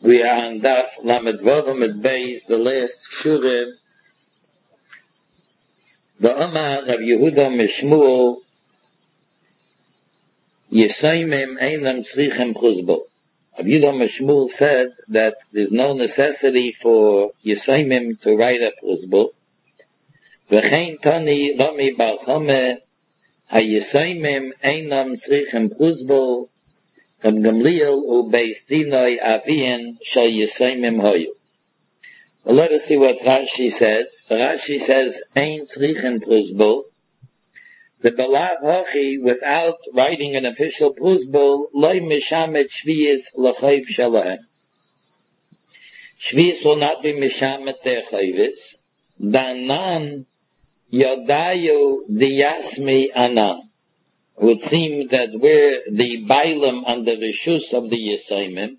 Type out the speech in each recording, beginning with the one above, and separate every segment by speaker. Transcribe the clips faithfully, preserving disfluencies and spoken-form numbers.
Speaker 1: We are on Daf Lamed Vav Lamed Beis, the last Shurim. The Omar of Yehuda Mishmuel, Yesaimim Einam Tzrichem Chuzbo. Rav Yehuda Mishmuel said that there's no necessity for Yesaimim to write a Chuzbo. V'chein Tani Rami Bar Chome, HaYesaimim Einam Tzrichem Chuzbo, Rab Gamliel u Beis Dinoi Avien Shal Yesaimim Hoyu. Well, let us see what Rashi says. Rashi says, Ein Tzrichem Chuzbo. The Belav Hochi, without writing an official Chuzbo, Loi Mishamet Shviyis L'chayv Shalahem. Shviyis will not be Mishamet their Chayvis. Danan Yodayu Diyasmi Anan. It would seem that we're the Bailam under the Rishus of the Yesaimim.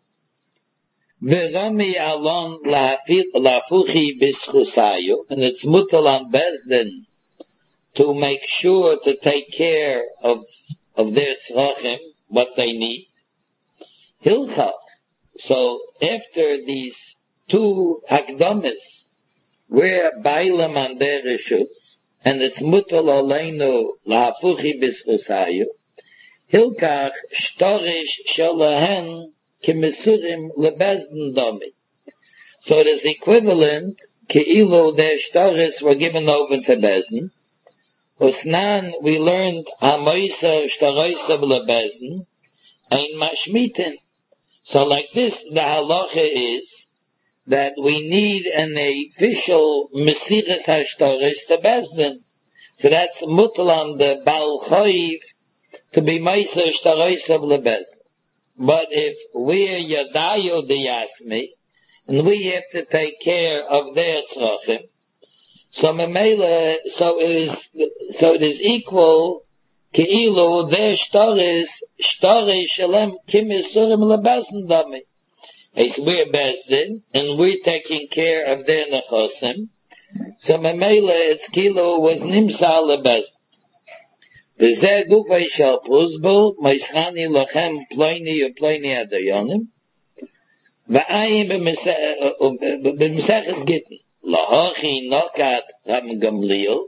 Speaker 1: V'rami alon lafuchi b'schusayu, and it's mutal on Bezdin to make sure to take care of of their tzrachim, what they need. Hilchach. So after these two hakdamis, we're Bailam on their Rishus, and it's mutal aleinu lafuchi b'schusayu. Hilchach shtorish shalahen Kimisurim lebezden domi. So it is equivalent, Ke'ilu their shtaris were given over to Bezdin. Usnan, we learned, Hamoisa shtaroisa lebezden, ein mashmitin. So like this, the halacha is that we need an official Mesiras HaShtaris to Bezdin. So that's mutal on the Baal Choiv to be Moisa shtaroisa lebezden. But if we're Yadayu Diyasmi, and we have to take care of their tzrachim, so memela, so it is, so it is equal, Ke'ilu, their shtaris, shtaris shalem kimisurim lebezin dami. It's we're Bezdin, and we're taking care of their nechosim, so memela, it's Kilo was nimsa lebezin. וזה גופי של פרוזבול, מייסחני לכם פלויני ופלויני הדיונים, ואין במסכת גיטן, להוכי נוקת רב גמליאל,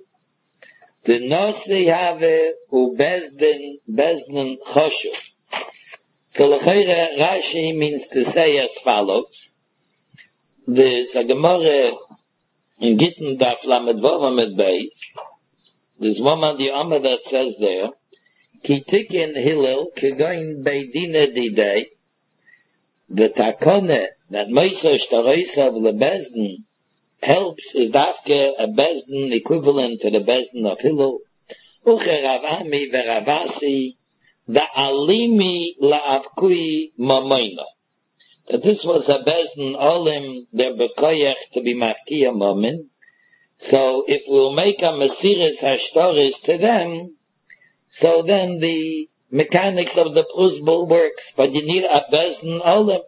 Speaker 1: דנוסי הווה ובזדן, בזדן חשוב. So l'chayre, Rashi means to say as follows, there's a Gemara in Gittin Daf Lamed Vav Lamed Beis. There's one on the Amma that says there, Ki tikin Hillel, ki goin beidina didei, the takone, that Moisa shtaroisa of the Bezdin helps is dafke a Bezdin equivalent to the Bezdin of Hillel, uche Rav Ami veravasi, da alimi la'avkui mamoina. That this was a Bezdin olim, der bekoyach to be mafkiya momin. So if we'll make a Mesiras HaShtaris to them, so then the mechanics of the Pruzbul works, but you need a Bezdin Olim.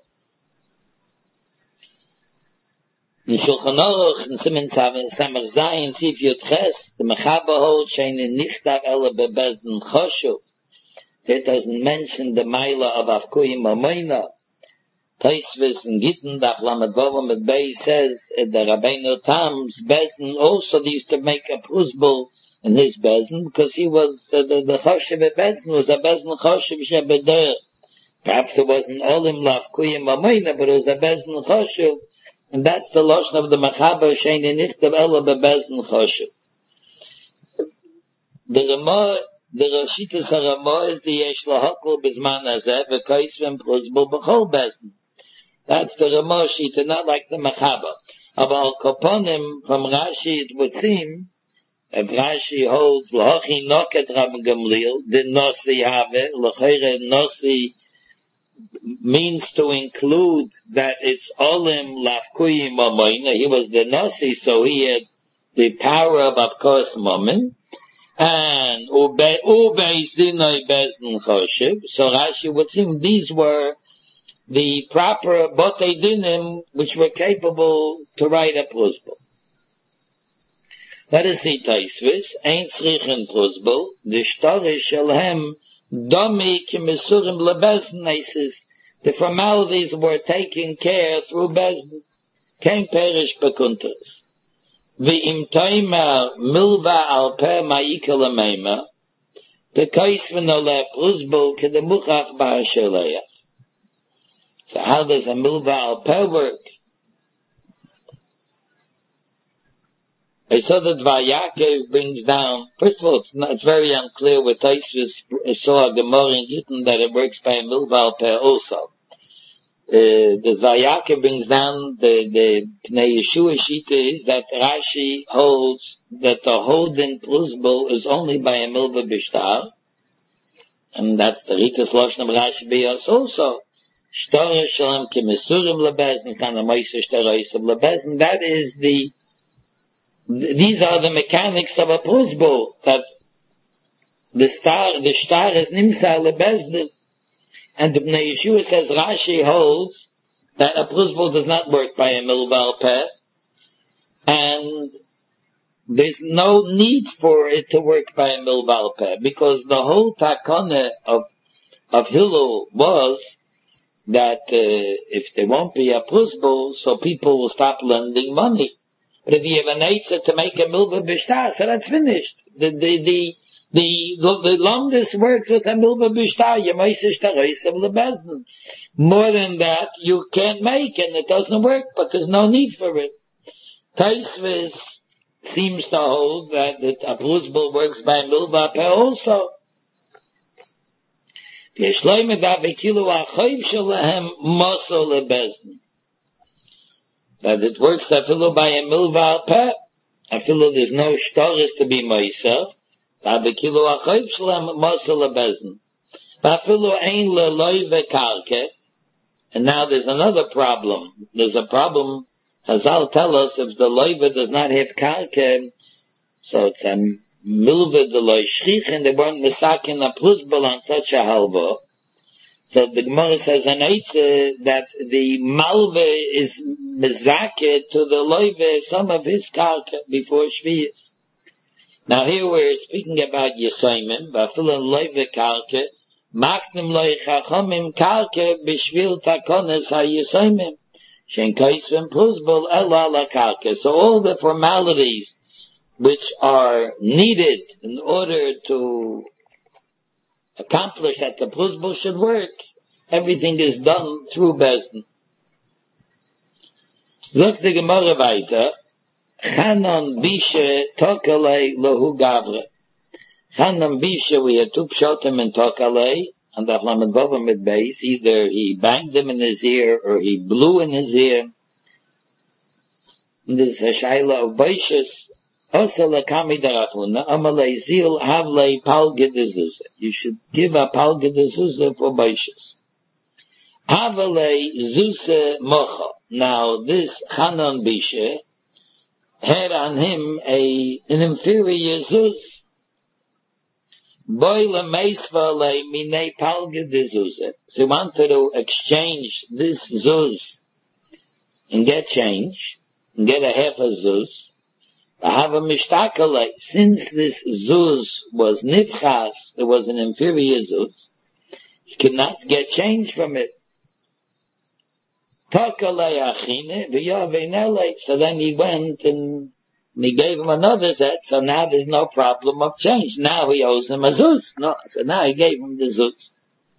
Speaker 1: In Shulchan Aruch, in Simen Samar Zayin, Sif Yud Ches, the Mechaba holds, Shein Nichtav Ele BeBezdin Choshuv. It doesn't mention the Maila of Avkuyim Amoina. Taisvis and Gittin, Daf Lamed Vav Lamed Beis says, the Rabbeinu Tam's Bezdin also used to make a Pruzbul in his Bezdin, because he was, the, the, the Choshev Bezdin was a Bezdin Choshev Shebeder. Perhaps it wasn't Olim Lavkuyim Amoina, but it was a Bezdin Choshev, and that's the Lashon of the Mechaber, Sheini Nichtav Ela BeBezdin Choshev. The Ramah, the Rashitas HaRamah is the Yesh Lahakol Bizman Hazeh, V'kaisvim Pruzbul B'chol Bezdin. That's the Ramah Shita, not like the Mechaba. But Al Kaponim, from Rashi, it would seem, if Rashi holds, L'hochi noket Rab Gamliel, the Nosi have, L'chayre Nosi means to include that it's Olim Lavkuyim Amoina. He was the Nosi, so he had the power of, of course, Momin. And Ubeis Dinoi Bezdin Choshev. So Rashi would seem these were the proper Botei Dinim, which were capable to write a Pruzbul. Let us see Taisvis, Ein Tzrichem Pruzbul, the Shtori Shalhem, Domi Kimisurim Lebezdin, The formalities were taken care through Bezdin. Kein perish bekuntas. V'im toimer milva al per ma'ika l'meima, the kais v'noleh pruzbul kedemuchach ba'asheleach. So how does a milva al per work? I saw that Vayakev brings down, first of all, it's, not, it's very unclear with Taisvis saw a Gemara in Gittin that it works by a milva al per also. Uh, the Vayakev brings down the, the Pnei Yeshua Shita is that Rashi holds that the Holden Pruzbul is only by a milva bishtar, and that's the Rikas Loshnam Rashi Biyos also. Shtorah Shalom Kimesurim Lebezin, Kana Moishe Shtorah Lebezin, that is the these are the mechanics of a pruzbul, that the star, the star is nimsa lebezdin, and the Bnei Yeshua says Rashi holds that a pruzbul does not work by a milva al peh, and there's no need for it to work by a milva al peh, because the whole takana of of Hillel was that uh, if there won't be a pruzbul, so people will stop lending money. But if you have an eitzah to make a milva bishtar, so that's finished. The, the, the, the, the, the longest works with a milva bishtar, yemaisish taroisav lebezdin. More than that, you can't make, and it doesn't work, but there's no need for it. Taisvis seems to hold that, that a pruzbul works by milva peh also. Yeshloime da bekilu achoiv shalahem moso lebezdin. That it works afilu by a milva al peh, afilu there's no shtoris to be moisa, afilu achoiv shalem mosa lebezin, afilu ein leloi vekarke, and now there's another problem. There's a problem, Hazal tell us, if the loiva does not have karke, so it's a milva de loi shchich, and they weren't misakin a pruzbul on such a halva. So the Gemara says an eitzah that the malve is mezakeh to the loive some of his karka before shviyas. Now here we're speaking about Yesayimim, ba'filan loive karka, maknim loy chachamim karka b'shvil takones ha-Yesayimim, shen kaisvim pruzbul ela la karka. So all the formalities which are needed in order to accomplish that the pruzbul should work, everything is done through Bezdin. Look the Gemara weiter. Chanan bishe tokalei lohu gavre. Chanan bishe, we had two pshotim in tokalei, and the Lamed Vavam mit beis. Either he banged him in his ear, or he blew in his ear. And this is a shaila of Beishis. Also lekami darachuna, amalei zil havlei palge dezuzah. You should give a palge dezuzah for Beishis. Havlei zuzah mocha. Now this Chanan Bishe had on him a an inferior zuz. Boile meisva le mine palge dezuzah. So he wanted to exchange this zuz and get change, and get a half a zuz. Have a mishtakale, since this zuz was nivchas, there was an inferior zuz, he could not get change from it. Takale achine, v'yavinele, so then he went and he gave him another set, so now there's no problem of change. Now he owes him a zuz. No, so now he gave him the zuz.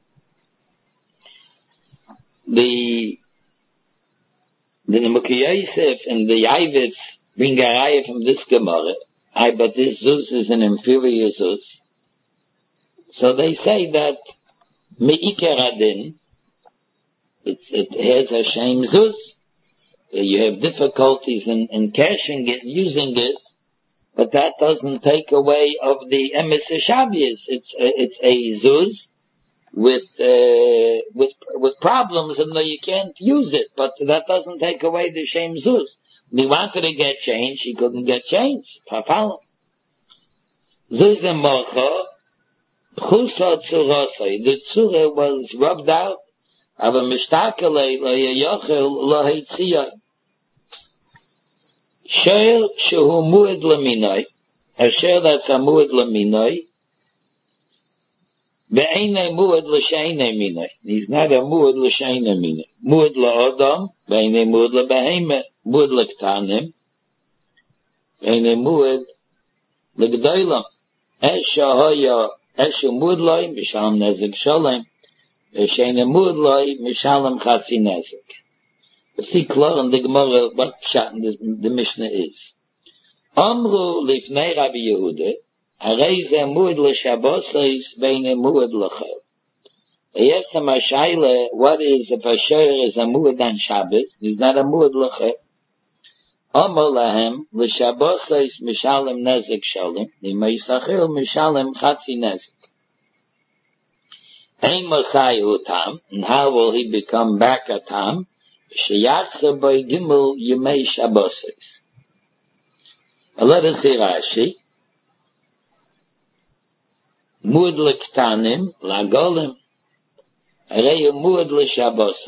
Speaker 1: The, the Nemuki Yosef and the Yavitz bring a raya from this Gemara. I, but this zuz is an inferior zuz. So they say that me'iker adin, it's, it has a shame zuz. You have difficulties in, in cashing it, using it, but that doesn't take away of the emes shavias. It's it's a zuz with uh, with with problems, and you can't use it. But that doesn't take away the shame zuz. He wanted to get change, he couldn't get change. Zuz and mocha, pchusa tzurasai. The tzura was rubbed out. Ava mishtakale lo yayachel lo heitziyah. Sheir shehu mu'ed laminoi. A sheir that's a mu'ed laminoi. Ve'ene muad l'sheine mine. He's not a muad l'sheine mine. Muad la'odam, ve'ene muad l'beheme, muad l'ktanim, ve'ene muad l'gdoilam. Esha hoya, esha muad loy, mishalem nezek sholem, ve'sheine muad loy, mishalem chatzi nezek. We see clear in the Gemara what pshat the, the Mishnah is. Amru lifnei Rabbi Yehuda, harei ze muad l'shabosais ve'ene muad l'chel. They asked him a shaila, what is if a shayr is a muad on Shabbos? He's not a muad l'chel. Amar lahem l'shabosais mishalem nezek sholem, l'meisachil mishalem chatzi nezek. Ein Mosai tam, and how will he become back a tam? Sheyachsa by Gimel Yemei Shabbos. Let us see Rashi. Muad l'ktanim, l'golim, arei muad l'Shabbos.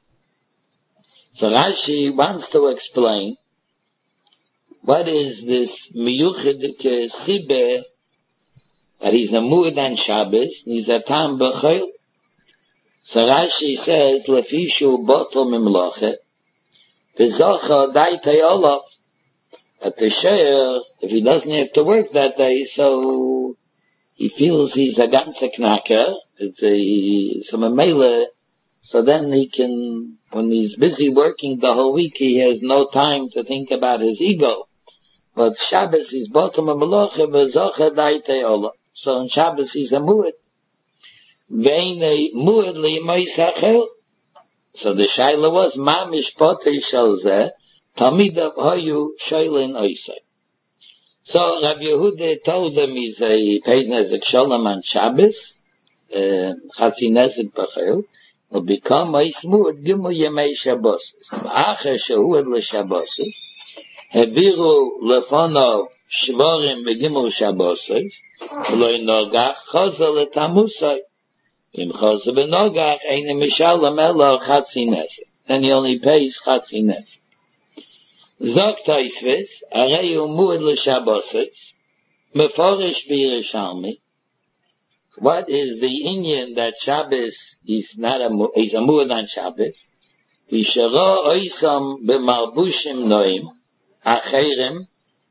Speaker 1: So Rashi wants to explain what is this miyuchid sibe that he's a muad on Shabbos, he's a tam b'chayil. So Rashi says, Lefishu botel mimloche, v'zocha daitei olav. At the shayr, if he doesn't have to work that day, so he feels he's a ganze knacker, it's a, some amele, so then he can, when he's busy working the whole week, he has no time to think about his ego. But Shabbos is botel mimloche, v'zocha daitei olav. So on Shabbos he's a muad. Veine muad li meisachel. So the shaila was, ma mishpotei shel zeh, tamidav hayu shailin oisei. So Rabbi Yehuda told him he's a pays nezek sholem on Shabbos, chatzi nezek b'chel, will become ois muad gimel yemei Shabbos. Acher shehuad l'Shabbos, heviru lefonov shvorim v'gimel Shabbos, v'loi nogach chaza l'tamusai. Im Choseh b'nogach eine mishalem elo chatzi nezek. Then he only pays chatzi nezek. Zok Tosfos, arei hu muad l'Shabbosos, meforish b'Yerushalmi. What is the inyan that Shabbos is not a is a muad on Shabbos? V'shero oisam b'malbushim noim acherim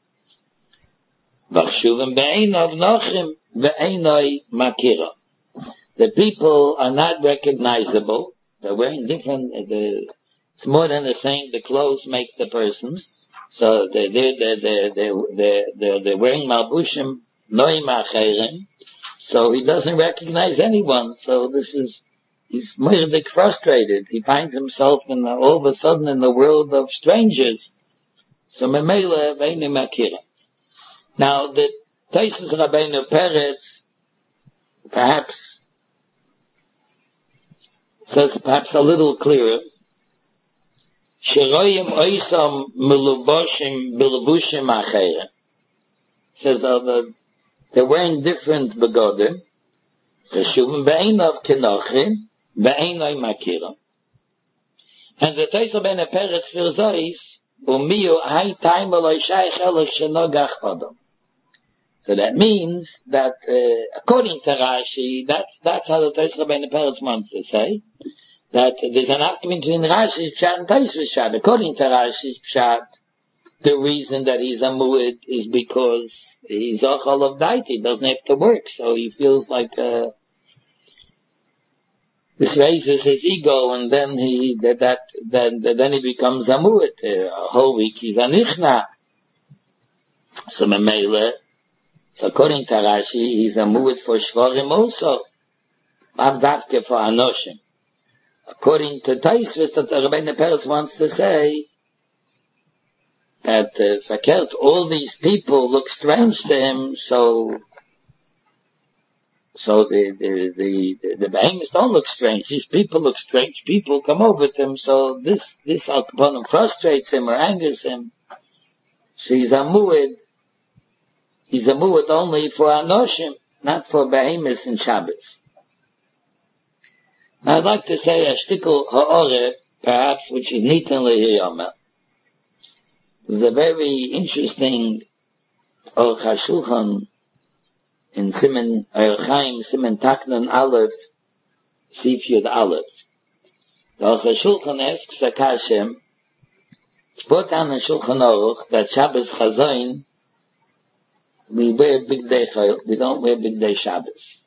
Speaker 1: v'chshuvim be'einav nochim ve'einoi makira. The people are not recognizable. They're wearing different, the, it's more than the saying the clothes make the person. So they're, they're, they're, they're, they're, they're, they're wearing malbushim, noim acherim. So he doesn't recognize anyone. So this is, he's murdik frustrated. He finds himself in the, all of a sudden in the world of strangers. So memela ve'ini makira. Now the Tosfos Rabbeinu Peretz, perhaps, says perhaps a little clearer. Sheroyim oisam meluboshim bilubushim acherim. Says uh, the, they're wearing different begodim. Cheshuvim be'einav kenochim be'einai makirim. And the Tosfos Rabbeinu Peretz for Zois umiyu hay time aloi shaykh elach shenogach adam. So that means that, uh, according to Rashi, that's, that's how the Tosfos Rabbeinu Peretz wants to say, that there's an argument between Rashi's pshat and Tosfos' pshat. According to Rashi's pshat, the reason that he's a muad is because he's ochal of dait, he doesn't have to work, so he feels like, uh, this raises his ego, and then he, that, that, then, then he becomes a muad. Uh, a whole week he's a nichna. So memele, so according to Rashi, he's a muad for shvarim also. Avdavke for anoshim. According to Tosfos, that Rabbeinu Peretz wants to say that uh, verkehrt, all these people look strange to him, so so the the the the, the behemoths don't look strange. These people look strange. People come over to him, so this this al kaponim frustrates him or angers him. So he's a muad. He's a muad only for anoshim, not for behemoths and Shabbos. I'd like to say a shtickle ha'ore, perhaps, which is nitan lehiyama. There's a very interesting Aruch HaShulchan in Simen Chaim Simen Taknan Aleph Sif Yud Aleph. The Aruch HaShulchan asks the Kashem, it's put on the Shulchan Aruch that Shabbos Chazayin we wear big day chayil, we don't wear big day Shabbos.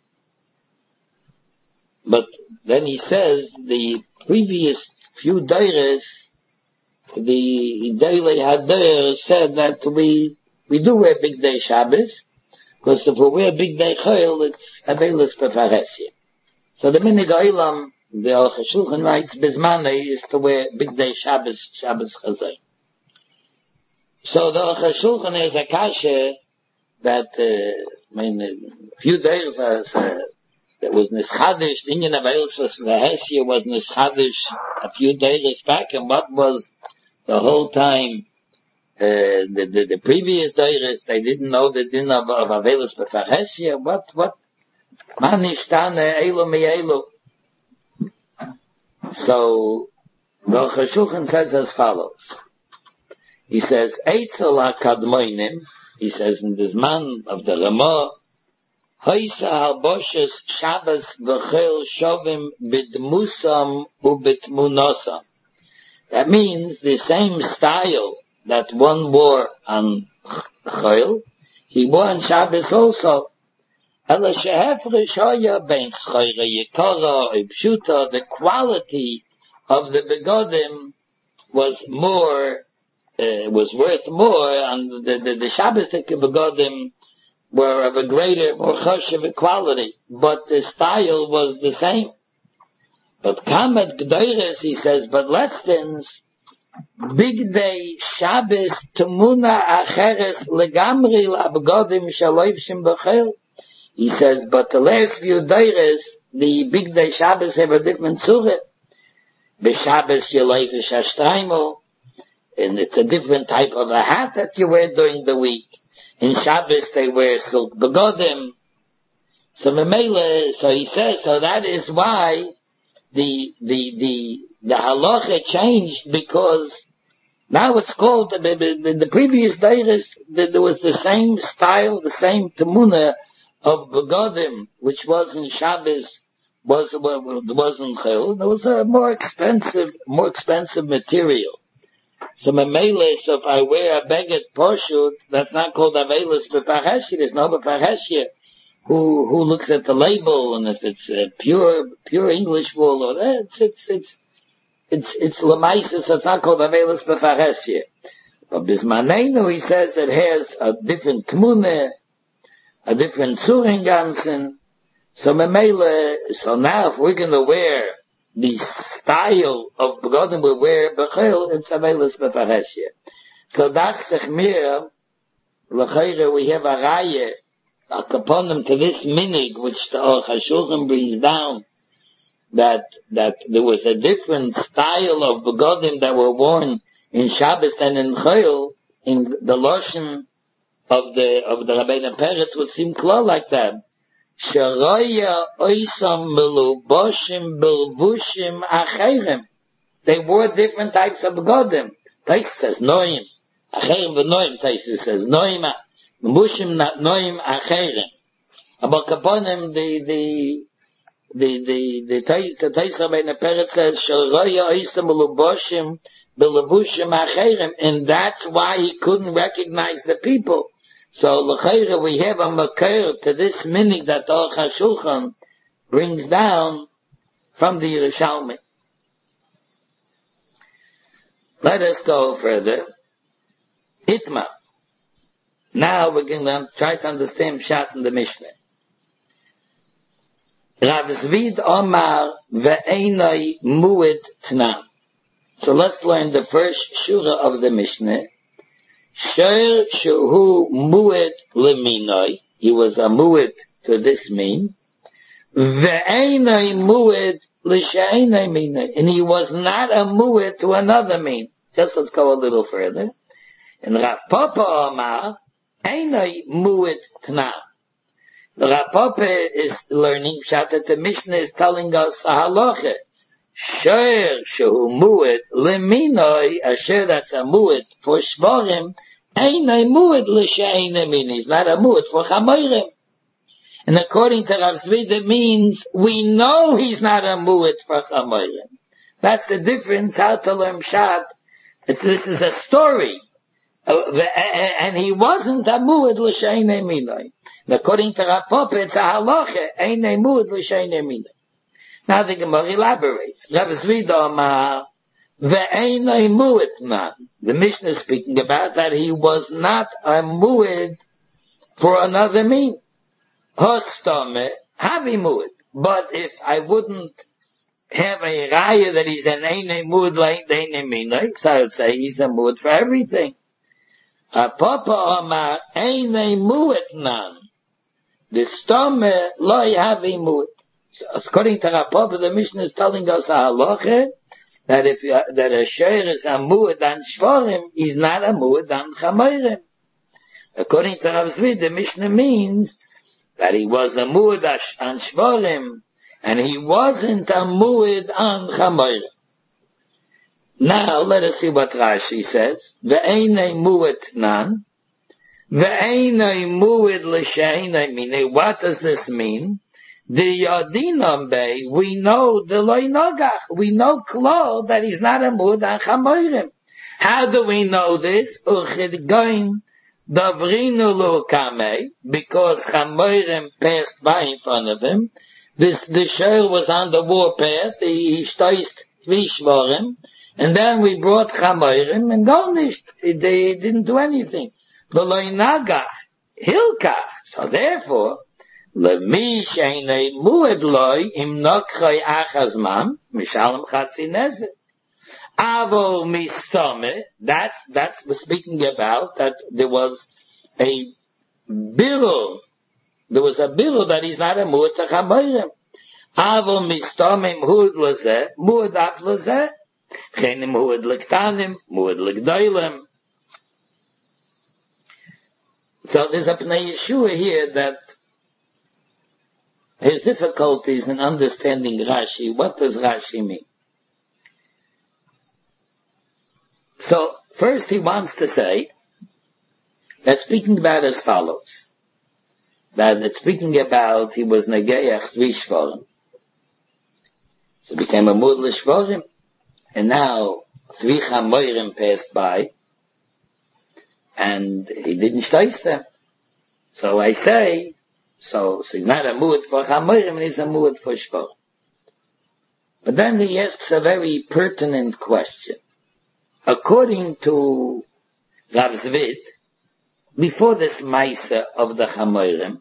Speaker 1: But then he says the previous few days, the daily Hadir said that we we do wear big day Shabbos, because if we wear big day chayil, it's avelis befaresia. So the minig oilam, the Aruch HaShulchan writes, Bismane is to wear big day Shabbos, Shabbos Chazayin. So the Aruch HaShulchan is a kasha that, uh, I mean, a few days, uh, there was Nischadish, the Indian of Eils was Vahesia was Nischadish a few days back, and what was the whole time, uh, the, the, the previous days, they didn't know the din of, of Avelis Vahesia, what, what? Manishtane Elu mi Elu. So, the Aruch HaShulchan says as follows. He says, Eitzel HaKadmoinim, he says in this man of the Ramah, Hoysa halboshes Shabbos v'chel shovim b'dmusam u'b'tmunasam. That means the same style that one wore on Chol, he wore on Shabbos also. Ela shehefresh hoya bein schayre yikara u'pshuta, the quality of the begodim was more, uh, was worth more, and the, the, the Shabbos begodim were of a greater, more choshev quality, but the style was the same. But Kamet G'doires, he says, but Letztens, big day Shabbos Tumuna Acheres Legamri L'Abgodim Shaloivshim B'chel. He says, but the last few days, the big day Shabbos have a different surah. B'Shabbos Yeloivish Hashtaimel, and it's a different type of a hat that you wear during the week. In Shabbos they wear silk begodim. So Memele, so he says, so that is why the, the, the, the halacha changed, because now it's called, in the previous days, there was the same style, the same temuna of begodim, which was in Shabbos, was, was in Chil. There was a more expensive, more expensive material. So Memele, so if I wear a beged poshut, that's not called avelis b'fareshia. There's no b'fareshia who who looks at the label, and if it's uh, pure pure English wool, or uh, it's it's it's it's it's lemaisis. So it's not called avelis b'fareshia. But bismanenu, he says it has a different tmune, a different surin ganzen. So Memele, so now if we're going to wear the style of begodim we wear b'chel, it's avelis b'fareshia. So that's the chmir. L'chayre we have a raya a kaponim to this minig, which the Aruch HaShulchan brings down, that that there was a different style of begodim that were worn in Shabbos and in Chol. In the lashon of the of the Rabbeinu Peretz would seem clear like that. Sharaya oisam meluboshim belvushim acherem. They wore different types of begodim. Tais says noim. Acherem v'noim. Tais says noima. Melushim not noim acherem. About kaponim, the the the the the Tais the Tais Rabbeinu Peretz says Sharaya oisam meluboshim belvushim acherem, and that's why he couldn't recognize the people. So, l'chayre, we have a makir to this minig that the Aruch HaShulchan brings down from the Yerushalmi. Let us go further. Itma. Now we're going to try to understand Pshat in the Mishnah. Rav Zvid Omar ve'enoi mu'ed tnam. So let's learn the first shura of the Mishnah. Sher shehu mu'ed leminoi. He was a mu'ed to this mean. Ve'enoi mu'ed l'she'enoi minoi. And he was not a mu'ed to another mean. Just let's go a little further. And Rav Papa Omar, enoi mu'ed t'nam. Rav Papa is learning, Pshat that the Mishnah is telling us a halacha. Sher shehu mu'ed leminoi, a sher that's a mu'ed for shvarim, ain't a mu'ed l'she'enoi minoi. He's not a mu'ed for chamorim. And according to Rav Zvid, it means we know he's not a mu'ed for chamorim. That's the difference, how to learn Pshat. It's, this is a story. Uh, and he wasn't a mu'ed l'sheine minoi. According to Rav Papa, it's a halacha, ein a mu'ed l'sheine minoi. Now the Gemara elaborates. Rav Zvid Omar, ve'ein a mu'ed man. The Mishnah is speaking about that he was not a mu'ed for another mean. Hostome, havi mu'ed. But if I wouldn't have a raya that he's an ein a mu'ed l'ein a minoi, so I would say he's a mu'ed for everything. A Papa Omar, ein a mu'ed man. The stome loy havi mu'ed. So according to Rav Papa, the Mishnah is telling us a halacha that if uh, that a sheir is a mu'ed on shvarim, he's not a mu'ed on chamorim. According to Rav Zvid, the Mishnah means that he was a mu'ed on shvarim, and he wasn't a mu'ed on chamorim. Now let us see what Rashi says. Ve'ein a mu'ed nan, ve'ein a mu'ed l'shein a minei. What does this mean? The Yadinam Bey, we know the Loi Nogach. We know Klo that he's not a mu'ed on chamorim. How do we know this? Uchidgoin davrinu lo kamei, because chamorim passed by in front of him. This the sheir was on the warpath. He, he stoiced three shvarim, and then we brought chamorim and garnished. They didn't do anything. The Loi Nogach hilkach. So therefore, Lemi she'enei mu'ed loy im nokchay achazman mishalem chatzi nezek. Avo mistome, that's, that's we're speaking about, that there was a birul, there was a birul that he's not a mu'ed to chamorim. Avo mistome mu'ed lezeh, mu'ed af lezeh, chene mu'ed lektanim, mu'ed lekdoilem. So there's a Pnei Yeshua here that his difficulties in understanding Rashi. What does Rashi mean? So, first he wants to say that speaking about as follows. That it's speaking about he was Negeach three Shvarim. So became a Mu'ed l'Shvarim. And now three Chamorim passed by. And he didn't shtois them. So I say, So, so he's not a mu'ed for chamorim, and he's a mu'ed for shvarim. But then he asks a very pertinent question. According to Rav Zvid, before this Maisa of the chamorim,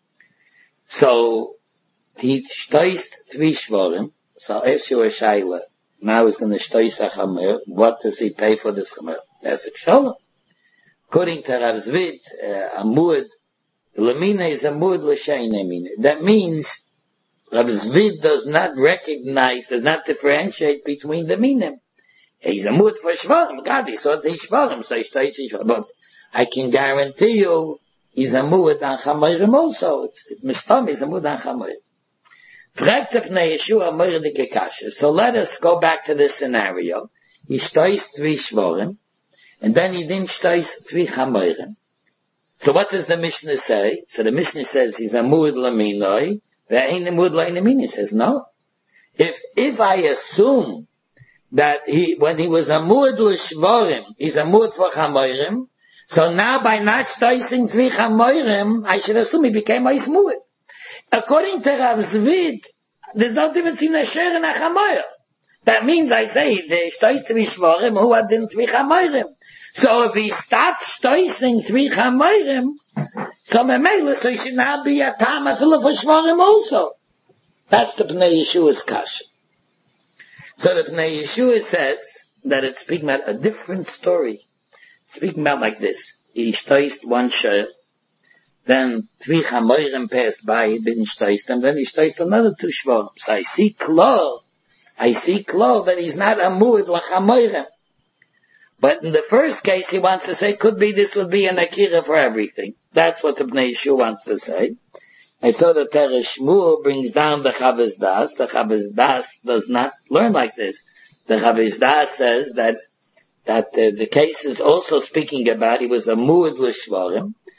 Speaker 1: so he shtoised three shvarim. So I'll ask you a shayla. Now he's going to shtois a chamor. What does he pay for this chamor? That's a shalom. According to Rav Zvid, uh, a mu'ed Lamina is a mu'ed l'shein emina. That means Rav Zvid does not recognize, does not differentiate between the minim. He's a mu'ed for shvarim. God, he saw the shvarim, so he's shvarim. But I can guarantee you, he's a mu'ed on chamorim also. It's, it mistam, he's a mu'ed on chamorim. Fragt of Pnei Yeshua moire de kekasha. So let us go back to this scenario. He shtois three shvarim, and then he didn't shtois three chamorim. So what does the Mishnah say? So the Mishnah says he's a mu'ed laminoi, ve'ein a mu'ed laminoi. He says no. If, if I assume that he, when he was a mu'ed l'shvarim, he's a mu'ed for chamorim, so now by not shtoising three chamorim, I should assume he became a mu'ed. According to Rav Zvid, there's no difference between a sheir and a chamorim. That means I say the shtois three shvarim, who had in three chamorim. So if he stopped shtoising three chamorim, so memela, so he should not be a tam afila for shvarim also. That's the Pnei Yeshua's kasha. So the Pnei Yeshua says that it's speaking about a different story. It's speaking about like this. He shtoised one sheir, then three chamorim passed by, he didn't shtois them, then he shtoised another two shvarim. So I see klo, I see klo that he's not a mu'ed l'chamorim. But in the first case, he wants to say, could be this would be an akira for everything. That's what the Pnei Yeshua wants to say. I saw that Teresh Shmuel brings down the Chavez Das. The Chavez Das does not learn like this. The Chavez Das says that that uh, the case is also speaking about he was a mu'ed l'shvarim.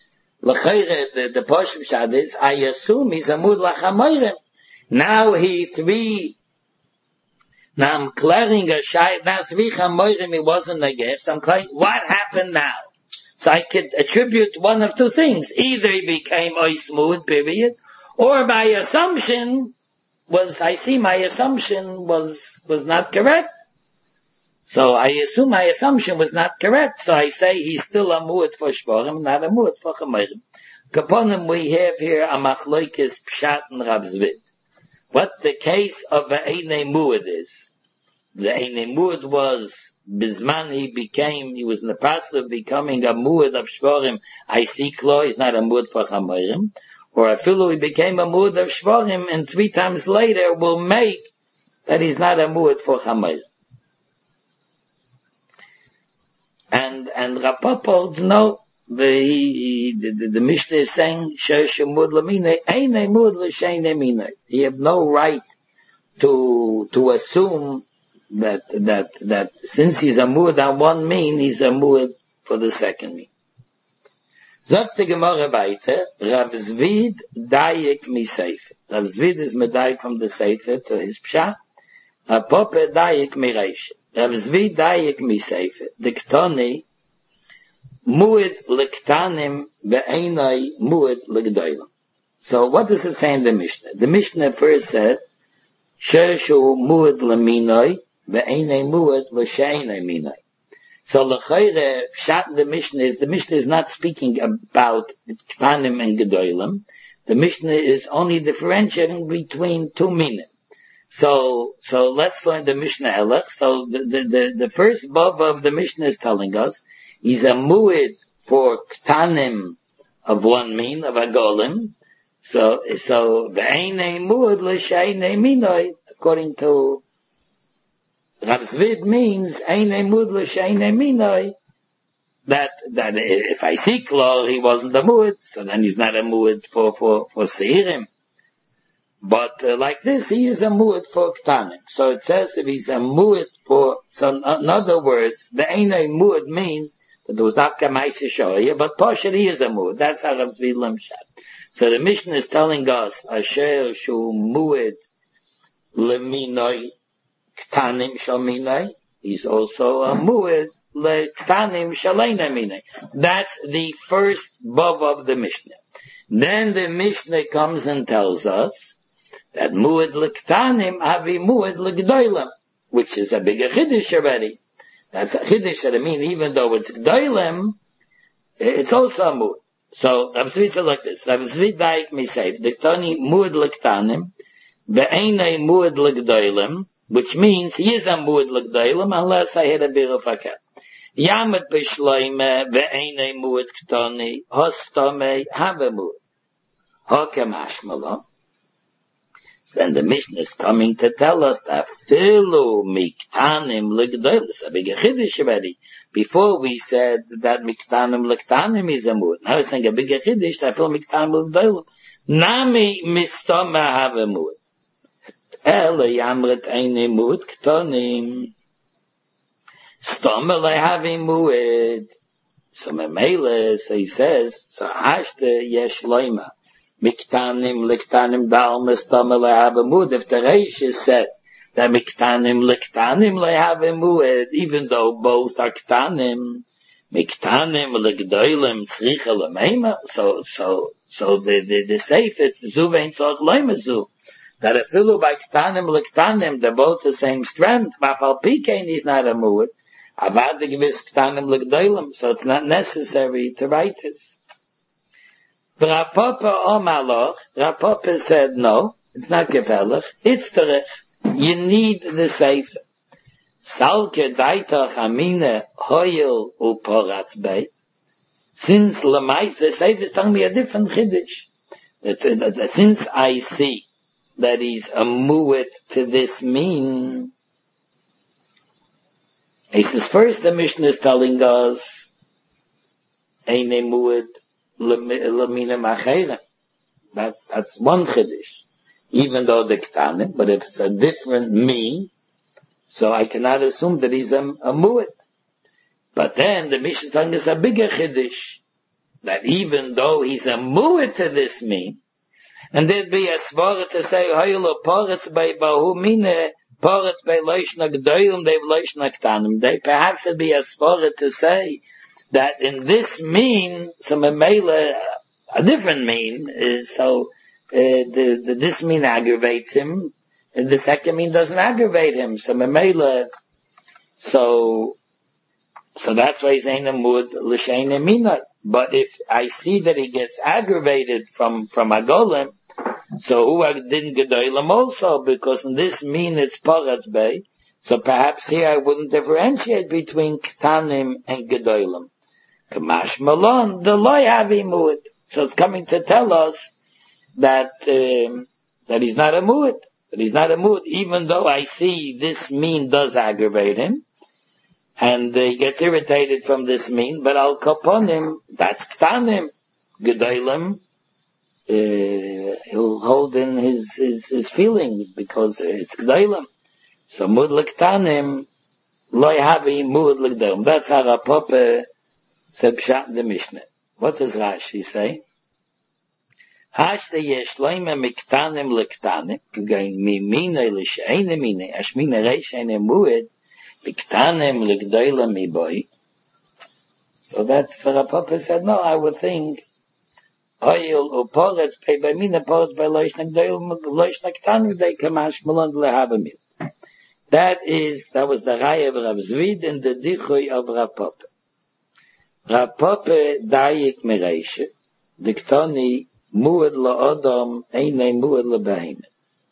Speaker 1: L'chayre, the, the Poshim Shad is, I assume he's a mud lachamoyrem. Now he three, now I'm clearing a shy, now three chamoyrem, he wasn't a gift. So I'm clearing, what happened now? So I could attribute one of two things. Either he became oismud, period, or my assumption was, I see my assumption was, was not correct. So I assume my assumption was not correct. So I say he's still a mu'ud for shvorim, not a mu'ud for chamorim. Kaponim, we have here a machloikis pshat and Rav Zvid. What the case of the Einei mu'ud is. The Einei mu'ud was, Bizman he became, he was in the process of becoming a mu'ud of shvorim. I see klo, he's not a mu'ud for chamorim. Or afilu he became a mu'ud of shvorim, and three times later will make that he's not a mu'ud for chamorim. And, and Rapapa holds no, the, the, the, the Mishnah is saying, Shemud Lamine, Eine Mud L'Sheine Mine. You have no right to, to assume that, that, that since he's a Mud on one mean, he's a Mud for the second mean. Sagt die Gemara weiter, Rav Zvid Dayek mi Sefer. Rav Zvid is medayek from the Sefer to his Pshat. Rapapa Dayek mi Reish. Rav Zvi Dayek mi Sefer, the Ktoni, Mu'id L'Ktanim Ve'enai Mu'id L'Gdoilam. So what does it say in the Mishnah? The Mishnah first said, Shershu Mu'id L'Minoi Ve'enai Mu'id L'Sheinai Minoi. So L'Chayre, Pshat in the Mishnah is, the Mishnah is not speaking about Ktanim and Gdoilam. The Mishnah is only differentiating between two minim. So, so let's learn the Mishnah Elech. So the, the, the, the first bava of the Mishnah is telling us, he's a mu'id for ktanim of one mean, of a golem. So, so, the einei mu'id l'sheinei minoi, according to Rav Zvid means, einei mu'id l'sheinei minoi, that, that if I see klar, he wasn't a mu'id, so then he's not a mu'id for, for, for seirim. But uh, like this, he is a mu'ud for ktanim. So it says if he's a mu'ud for, so in other words, the einei mu'ud means that there was not kamaisa shoya, but partially he is a mu'ud. That's how Rav Zvi Lemshat. So the Mishnah is telling us, asher shu mu'ud leminoi ktanim shal minoi, he's also a mu'ud le ktanim shaleinai minoi. That's the first bov of the Mishnah. Then the Mishnah comes and tells us, that mu'ed l'ktanim avi mu'ed l'gdoilam, which is a bigger chiddush already. That's a chiddush that I mean, even though it's gdoilam, it's also a mu'ed. So, Rav Zvi said like this, Rav Zvi Dayek mi Sefer, the Tani mu'ed l'ktanim, ve'einei mu'ed l'gdoilam, which means he is a mu'ed l'gdoilam, unless I had a bir of akat. Yamet b'shloime, ve'einei mu'ed ktani, hostome have mu'ed. Hokem hashmalah. Then the Mishnah is coming to tell us that filu miktanim l'gdoilim. It's a big chiddush already. Before we said that miktanim l'ktanim is a mu'ud. Now it's saying a big chiddush that filu miktanim l'gdoilim. Nami mistoma have a mu'ud. Ela yamret eine mu'ud ktonim. Stoma le have a mu'ud. So memele, so he says, so hashte yesh loima. Miktanim, Liktanim, Dal, Mistama, Lehavamud. If the Reish said that Miktanim, Liktanim, Lehavamud, even though both are Ktanim, Miktanim, Likdoilim, Tzricha, Lemeima, so, so, so the, the, the safe, it's Zuvein, Tzorch, Leimazu. That if you by Ktanim, Liktanim, they're both the same strength, Mafal Pikein is not a Mu'ud. Avad the Gvis Ktanim, Likdoilim, so it's not necessary to write it. Rapapa Omaloch, Rapapa said, no, it's not gefällig, it's terech. You need the Sefer. Salke daitach amine hoyel uporatz bei. Since Lamais, the Sefer is telling me a different chiddush. That, that, that since I see that he's a mu'et to this mean, he says first the Mishnah is telling us, eine mu'et Lamina Machera. That's, that's one chiddush. Even though the Ktanim, but if it's a different mean, so I cannot assume that he's a, a mu'et. But then the Mishnah telling us a bigger chiddush. that even though he's a mu'et to this mean, and there'd be a svara to say, Hayla Poretz by Bahu Mine, Poretz by Loishna G'doyim, Dev Loishna Ktanim. They perhaps it'd be a svara to say that in this mean, so Memela, a different mean, is so, uh, the, the, this mean aggravates him, and the second mean doesn't aggravate him. So Memela, so, so that's why he's in a mood, L'shein Mina. But if I see that he gets aggravated from, from a golem, so who didn't gedolim also, because in this mean it's paratz bay, so perhaps here I wouldn't differentiate between ktanim and gedolim. Kamash malon, the loy havi mu'et. So it's coming to tell us that, um, that he's not a mu'et, that he's not a mu'et, even though I see this mean does aggravate him, and uh, he gets irritated from this mean, but I'll kapon him, that's ktanim, gedolim, uh, he'll hold in his, his, his feelings, because it's gedolim. So mud lektanim, loy havi mud lekdolim. That's how Rapope said pshat in the Mishnah. What does Rashi say? Hashte yesh loime miktanim lektanim, k'gain mimine l'she'ene mine, ashmine reishene mu'ed, miktanim lekdolim miboy. So that's what Rapope said. No, I would think, oil uporetz pei by mine, poretz by loishna gdolim, loishna ktanim, they kamash malon lehavamil. That is, that was the Raya of Rav Zvid and the Dichoy of Rapope. Rapope dayik mereishe, diktoni muad la'odom, eine muad la'behime.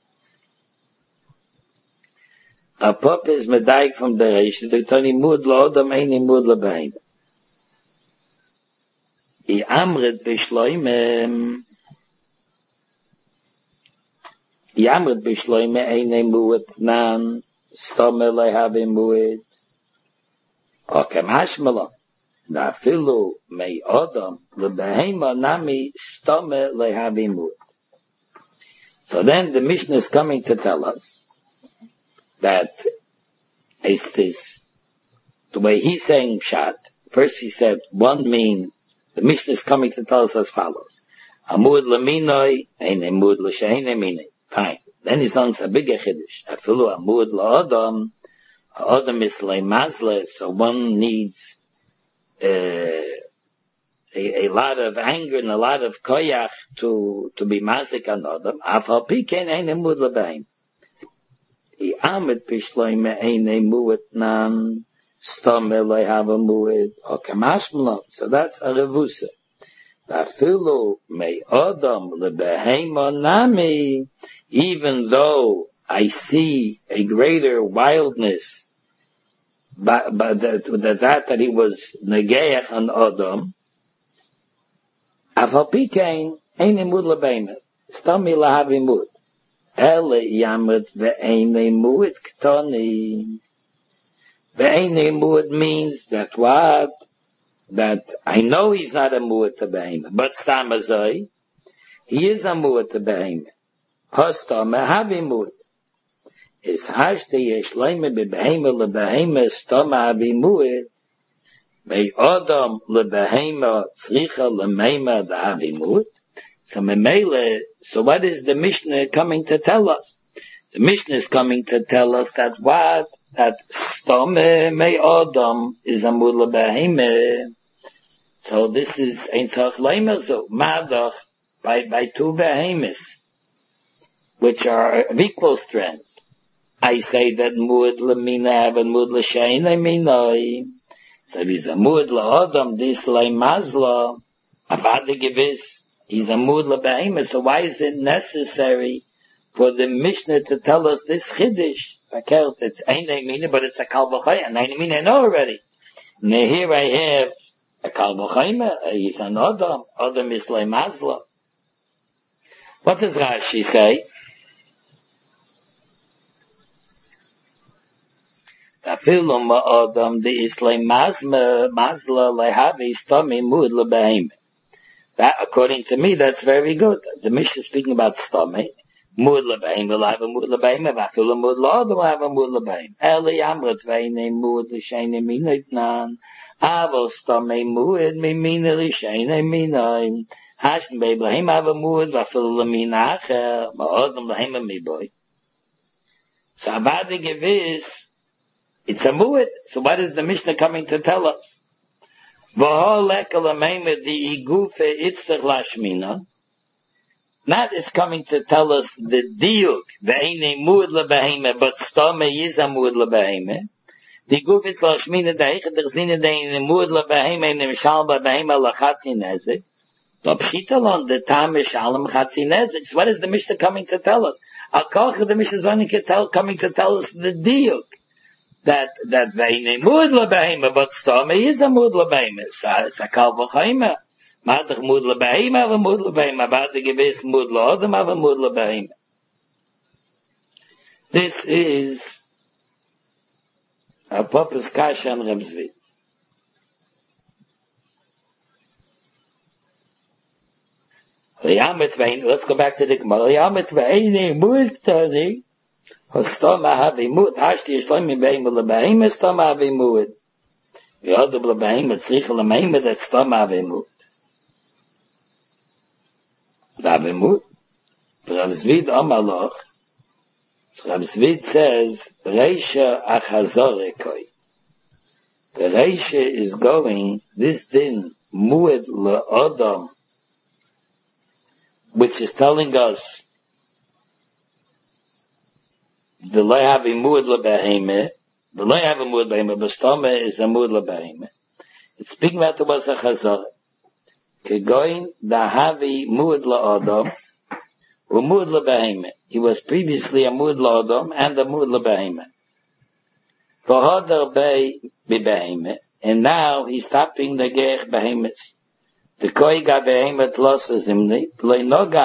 Speaker 1: Rapope is medayik from the reishe, diktoni muad la'odom, eine muad la'behime. I amret bishloime, I amret bishloime, eine muad nan, stome lehavi muad, okem hashmalon. Na filu mei odom lebehema nami stome lehavi muad. So then the Mishnah is coming to tell us that is this, the way he's saying pshat, first he said one mean, the Mishnah is coming to tell us as follows. Amud leminoi, ein amud l'shein minoi. Fine. Then he's on a bigger chiddush. Afilu amud la'odom, odom is le'mazle, so one needs Uh, a, a lot of anger and a lot of koyach to, to be mazik on Adam. Afal pikein ein emud lebeim. I amet pishloime ein emuet nan, stome lehava muet, o kamash mlom. So that's a revusa. Afilu mei Adam lebeheim nami, even though I see a greater wildness but, but that, that, that he was negeach on Adam, afal pikein, ein imud lebeime, stami lahavi imud, ele yamet ve'ein imud ktoni. Ve'ein imud means that what? That I know he's not a mu'et to beheime, but stamazoi, he is a mu'et to beheime. Hostam havi imud. Is hashte yesh leime bebeheime lebeheime stoma havi mu'et, Mei Adam lebehema tzricha lemeima dahavi mu'et. So memele, so what is the Mishnah coming to tell us? The Mishnah is coming to tell us that what? That stome mei Adam is amud lebehema. So this is ein tzach leima so madach by by two behemoths, which are of equal strength. I say that mu'ed lemina have and mu'ed l'shein leminoi. So he's a mu'ed la'odam, this le'mazla, avada gewiss, he's a mu'ed la'behemoth. So why is it necessary for the Mishnah to tell us this chiddush? It's ein le'mina, but it's a kal v'chayim. And ein le'mina I know already. Now here I have a kal v'chayim, he's an odam, odam is le'mazla. What does Rashi say? Afilu ma'odam the islay mazma mazla lehavi stami mud lebehime. That, according to me, that's very good. The Mishnah is speaking about stami. Mud lebeim will have a mud lebeim, vafil a mud lord will have a mud lebeim. Eli amrat veine mud l'sheine minit nan. Avos tome mud me mina l'sheine minaim. Hashem bei blehem have a mud vafil leminacher. Ma'odem lehem a miboy. So avade gewiss, it's a mud. So what is the Mishnah coming to tell us? V'ho lekel ameime di igufe itztech lashmina. Not is coming to tell us the diuk, ve'ene muad lebeheme, but stome is a muad lebeheme. The guf is lashmina deiche der zine deine muad lebeheme in dem shal lebeheme lachatzi nezik. The pshitalon, the tam is shalom chatzi nezik. So what is the Mishnah coming to tell us? Al koch the Mishnah is only coming to tell us the diuk. That, that ve'ene muad lebeheme, but stome is a muad lebeheme. So it's a kal v'chayme. Matach mud lebeim ave mud lebeim, about the gewiss mud lodem ave mud lebeim. This is a Papa's Kasha and Reb Zvi. Let's go back to the Gemara. Liamet ve'ene mud tani, hostoma have mud, hashti yishloim beim lebeim, hostoma have mud. Yodem lebeim, etzrich lebeim, that's stoma have mud. Davimut. Rav Zvid Omaloch. Rav Zvid says, Reisha Achazorekoi. The Reisha is going, this din, Mued Le'odom, which is telling us, the Le'havi Mued Le'beheme, the Le'havi Mued Le'beheme, B'stome is a Mued Le'beheme. It's speaking about the was a Chazorek. Kegoin dahavi muad la'odom u muad la'beheme. He was previously a muad la'odom and a muad la'beheme. V'hodar bei b'beheme. And now he's stopping the geich behemes. The koi ga behemet losses himni, play nogach.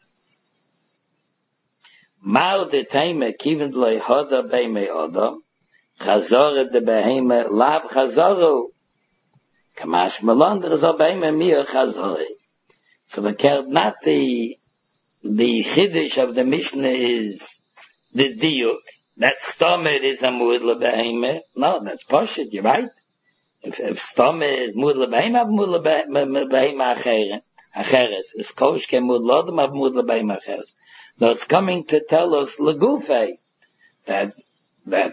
Speaker 1: Mao de teime kivend loy hodar bei me odom, chazore de beheme lav chazoru. Kamash Malon, there is a beime mir chazori. So the kert not the, the chiddush of the Mishnah is the diuk. That stomach is a muad lebeime. No, that's poshut, you're right. If, if stomach is muad lebeime, have muad lebeime acheres. Acheres. It's kosh ke muad lodem, have muad lebeime acheres. Now it's coming to tell us legufe, that, that,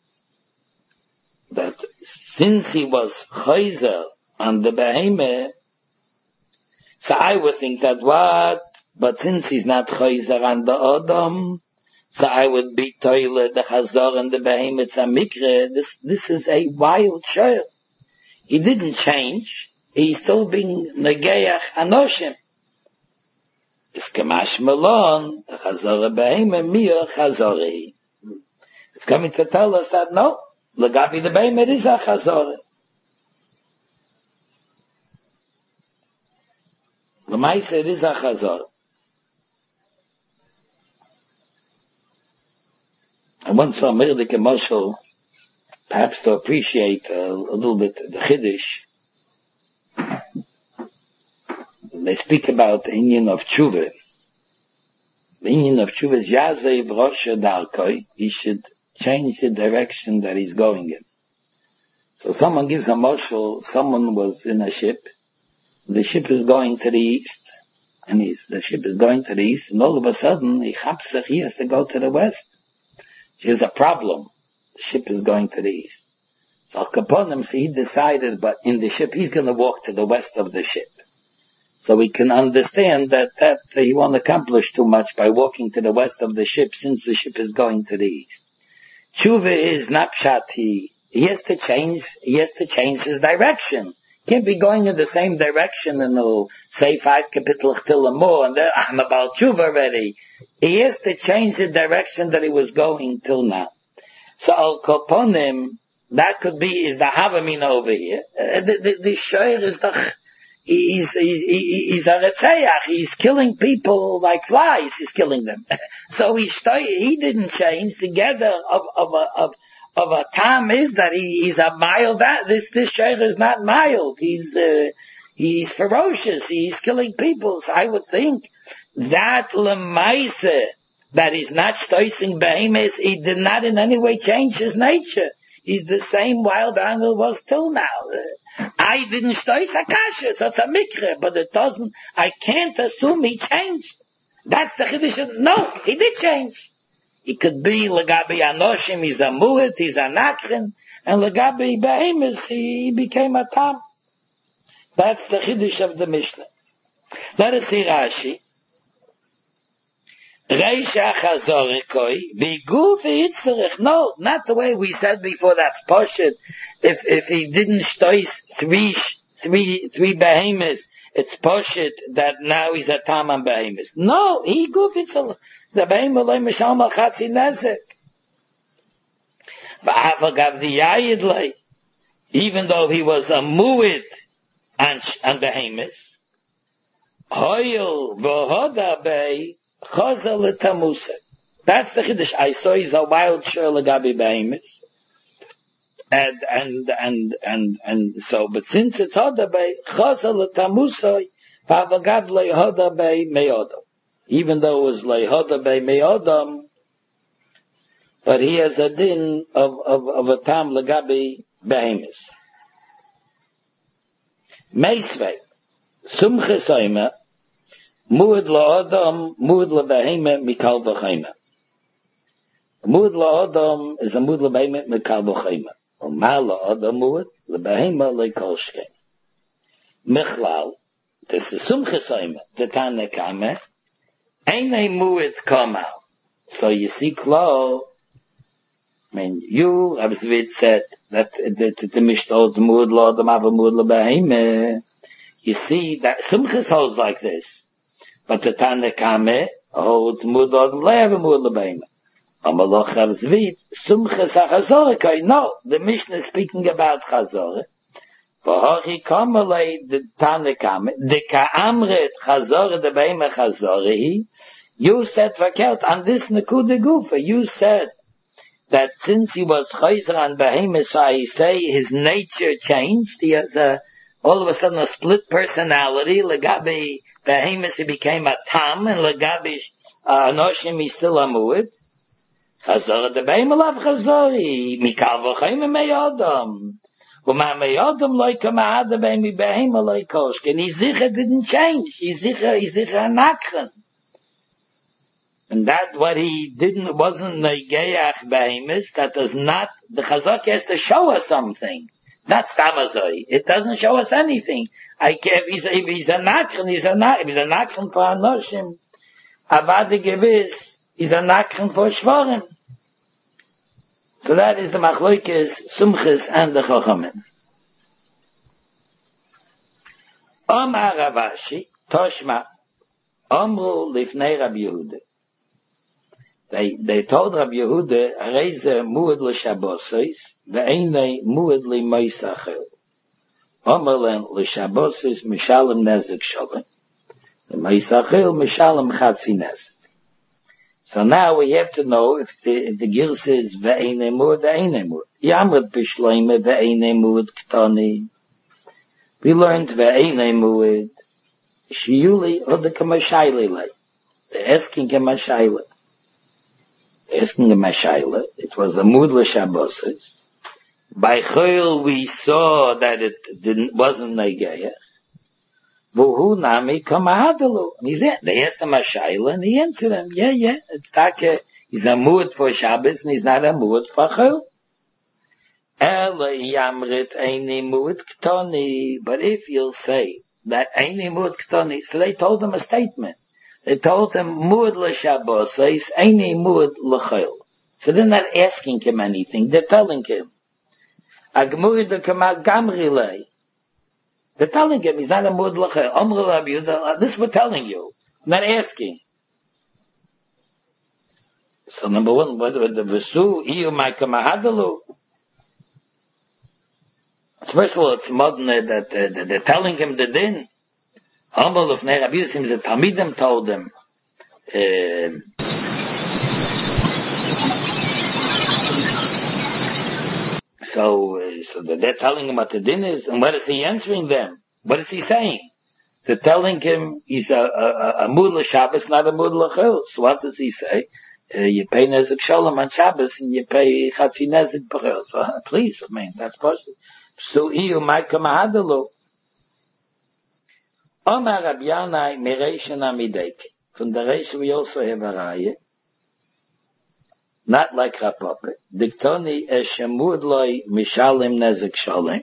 Speaker 1: that since he was chayzer on the beheme, so I would think that what, but since he's not chayzer on the odom, so I would be toilet the chazor and the beheme, it's a mikre. This, this is a wild child. He didn't change. He's still being negeach anoshim. It's kamash melon, the chazor beheme, mir chazori. It's coming to tell us that no, Lagabi the Beim, it is a chazor. L'maisa, it is a chazor. I once saw Mirdik and Moshel, perhaps to appreciate a, a little bit the Chiddush. They speak about the Indian of Tshuva. The Indian of Tshuva is Yazev Rosha Darkoi. He should change the direction that he's going in. So someone gives a marshal, someone was in a ship, the ship is going to the east, and he's, the ship is going to the east, and all of a sudden, he chapsach, he has to go to the west. There's a problem. The ship is going to the east. So Kaponim, so he decided, but in the ship, he's going to walk to the west of the ship. So we can understand that, that he won't accomplish too much by walking to the west of the ship, since the ship is going to the east. Tshuva is not pshat. He, he has to change, he has to change his direction. Can't be going in the same direction and he'll say five kapitals till more and then I'm about tshuva already. He has to change the direction that he was going till now. So al koponim, that could be, is the havamina over here. Uh, the, the, the shoyer is the, he's, he's, he's a retzeach. He's killing people like flies. He's killing them. So he, he didn't change. Together of, of a, of, of a tam is that he, he's a mild, that, this, this shoyer is not mild. He's, uh, he's ferocious. He's killing people. So I would think that lemaise that he's not stoicing behemoths, he did not in any way change his nature. He's the same wild animal was till now. I didn't stoice akasha, so it's a mikre, but it doesn't, I can't assume he changed. That's the chiddush. No, he did change. He could be legabi anoshim, he's a mu'et, he's a nakrin, and legabi behemoths, he became a tam. That's the chiddush of the Mishnah. Let us see Rashi. Reisha chazorikoi, v'guf yitzarech. No, not the way we said before, that's poshut. If, if he didn't stoice three, three, three behemoths, it's poshut that now he's a tam on behemoths. No, he guf yitzarech. The behemoth loy mishal malchatzi nezek. V'afagav the yayid loy. Even though he was a mu'id on, on behemoths, hoyel v'hoda bei, Chazal Tamusa. That's the chiddush. I saw he's a wild shur legabi behemoths, and and and and and so. But since it's hoda bei Chazal Tamusa, v'avagav lehoda bei meodam. Even though it was lehoda bei meodam, but he has a din of of of a tam legabi behemoths. Meisvei sumche soima. Mu'ud la'adam, mu'ud la'behemah, mikal v'chayma. Mu'ud la'adam is a mu'ud la'behemah, mikal v'chayma. U'ma la'adam mu'ud, la'behemah, le'kol shkein. Michlal, this is sumches oima, the Tana Kame, ain't a mu'ud come out. So you see, Klo, I mean, you, as Vid said, that the Mishnah holds mu'ud la'adam, ava mu'ud la'behemah. You see, that sumches holds like this. But the Tana Kame holds mud odom le'ave mud lebeima. Amaloch Rav Zvit sumches ha'chazorah. No, the Mishnah is speaking about chazorah. V'hochi kamalei the Tana Kame the ka'amret chazorah the beima chazorah. You said verkehrt on this nekude gufa. You said that since he was chayzer on behemoth, so I say his nature changed. He has a all of a sudden a split personality. Legabi behemoth he became a tam, and legabi uh, anoshim he's still a mu'id. Chazor the behemoth lav chazori mikal v'chayim meyodam. U'ma meyodam loy kama the behemoth behemoth loy koshk. And his zicha didn't change. His zicha, his zicha nakran. And that what he didn't wasn't negayach behemoth. That does not. The chazor has to show us something. Not stamazoi. It doesn't show us anything. I care if he's a, if he's a nakran, he's a nakran. If he's a nakran for anoshim, avadi gewiss, he's a nakran for shvarim. So that is the machloikes, sumches, and the chochamim. Omar Ravashi, Toshma, Omru lifnei Rabbi Yehuda. They, they told Rabbi Yehuda, Reize mu'ed l'shabosos, ve'einei mu'ed l'moisachel. Omerlen l'shabosos, mishalem nezek sholem. L'moisachel, mishalem chatzi nezek. So now we have to know if the, if the gil says, ve'einei mu'ed, ve'einei mu'ed. Yamret b'shloime, ve'einei mu'ed ktoni. We learned ve'einei mu'ed. Shiyuli, odek ha'mashayli lei. They're asking ha'mashayli. Asking the Mashayla, it was a Mudla Shabbos. By Chol we saw that it didn't, wasn't Negayah. Vuhu Nami Kamahadalu. He said, they asked the Mashayla and he answered them, yeah, yeah, it's Taka, he's a Mud for Shabbos and he's not a Mud for Chol. Ela Yamrit Eini Mud Ktoni. But if you'll say that Eini Mud Ktoni, so they told him a statement. They told him, Mu'ud l'Shabbos, so he's Eini Mu'ud l'Chol. So they're not asking him anything, they're telling him. Agmurid l'Kamal Gamri lei. They're telling him, he's not a Mu'ud l'Chol. Omru Rabbi Yehuda, this we're telling you, not asking. So number one, what the Vesu, Iyu Maika Mahadalu. First of all, it's modern that uh, they're telling him the din. Humble of Rabbi Yehuda seems that Talmidim told them. Uh, so, uh, so they're telling him what the din is, and what is he answering them? What is he saying? They're telling him he's a, a, a mood l'Shabbos, not a mood l'chil. So what does he say? Uh, you pay Nezek Shalom on Shabbos and you pay Chatzi Nezek B'chil. So uh, please, I mean, that's possible. So you might come ahadalu. Omar Rabbi Yanai Mireishan Amideke. From the Reish we also have a raya. Not like Rapopet. Diktoni Eshemud Loi Mishalim Nezek Shalom.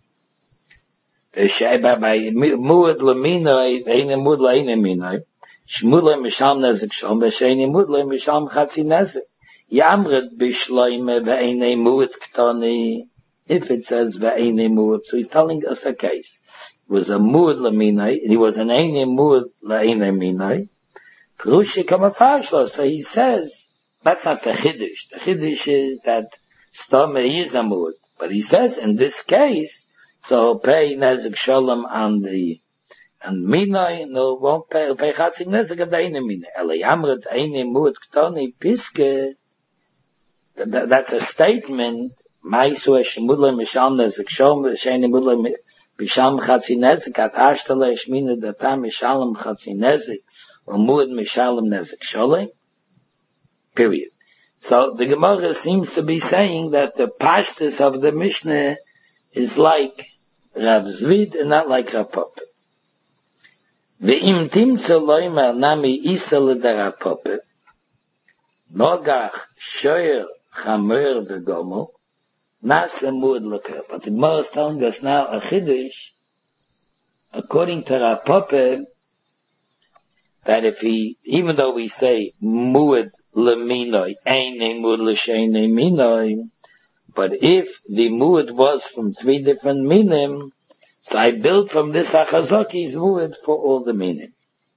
Speaker 1: By Muad Laminoi, Eine Mud Laine Minoi. Shmud Loi Mishal Nezek Shalom. B'Sheini Mud Loi Mishal Chatzi Nezek. Yamred Bishloime Ve'ene Muad Ktoni. If it says Ve'ene Muad, so he's telling us a case. It was a Muad Laminoi. He was an Eine Muad Laine Minoi. Perushi Kamafashlo. So he says, that's not the Chiddush. The Chiddush is that Stome is a Muad. But he says, in this case, so pay Nezek Shalom on the, and Minoi, no, won't pay, pay Chatzi Nezek at the Eine Minoi. Ele Yamret Eine Muad Ktoni Piske. That's a statement. Maisu Eshemudle Mishal Nezek Shalom, Sheini Mudle Mishal Chatzi Nezek, At Ashtale Eshmina Data Mishalem Chatzi Nezek, or Muad Mishalem Nezek Shalom. Period. So the Gemara seems to be saying that the pashtus of the Mishnah is like Rav Zvid and not like Rav Popet. Ve'im timtze loimer nami isa l'darav Popet, nogach shoyer chamer v'gomel, nasa muad l'ker. But the Gemara is telling us now a chiddush, according to Rav Popet, that if he, even though we say muad l'minoi, eine muad l'sheine minoi, but if the muad was from three different minim, so I built from this achazoki's muad for all the minim.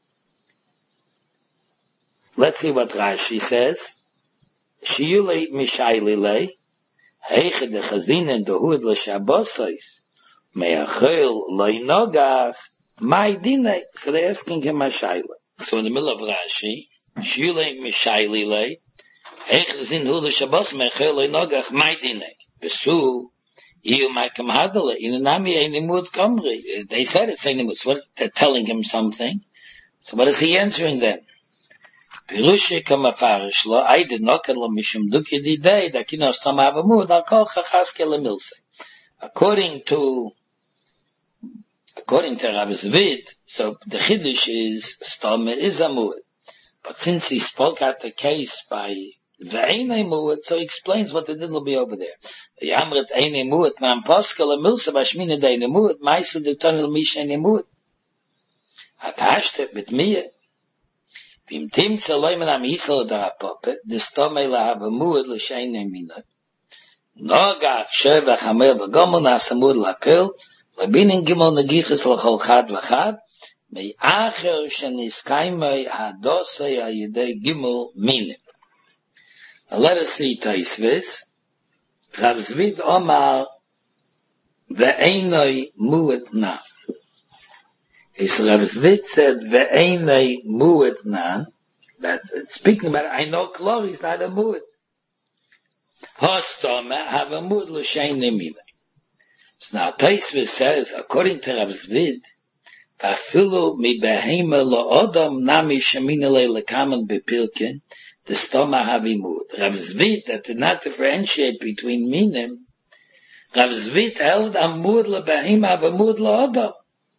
Speaker 1: Let's see what Rashi says. Shiyulei mishaylilei, heiche de chazinen dohud l'shabosois, me'achel loy nogach, mai dinei. So they're asking him a shayla. So in the middle of Rashi, Shiyulei mishaylilei, heiche zin hu l'shabos, me'achel loy nogach, mai dinei. Besu, you might come hadale, in nami eine mud kamri. They said it's eine mud. So what is, they're telling him something. So what is he answering them? Pirushi kamafarish lo, I did not lo mishum duki di day, that you know, stam have a mud, I'll call chachaske lemilse. According to, according to Rav Zvid, so the chiddush is, stam is a mud. But since he spoke out the case by ve'ene mud, so he explains what the din will be over there. Yamret eine mud, nam poskel lemilse, bashmine de eine mud, meisu de tonel mish eine mud. Hat hashte mit mir, Vim tim tzeloimen am Yisrael da Rapopet, des tomei la hava muad l'sheine minoi. Nogach sheva chamer v'gomel nasa muad l'akil, lebinin gimel negiches l'chol chad v'chad, mei acher sheniskaimei hadosei al-yedei gimel minim. Now let us see Taisvis. Rav Zvid Omar ve'einoi muad na. Is Rav Zvid said, ve'einei muad nan, that speaking about it, I know Klor is not a muad. Hostome have a muad l'shein nemile. So now Taisvis says, according to Rav Zvid, v'afilu mi behema lo'odom nami sheminele lekamen bepilkin, the stoma have a muad. Rav Zvid, that did not differentiate between minim, Rav Zvid held a muad lebehema have a muad lo'odom.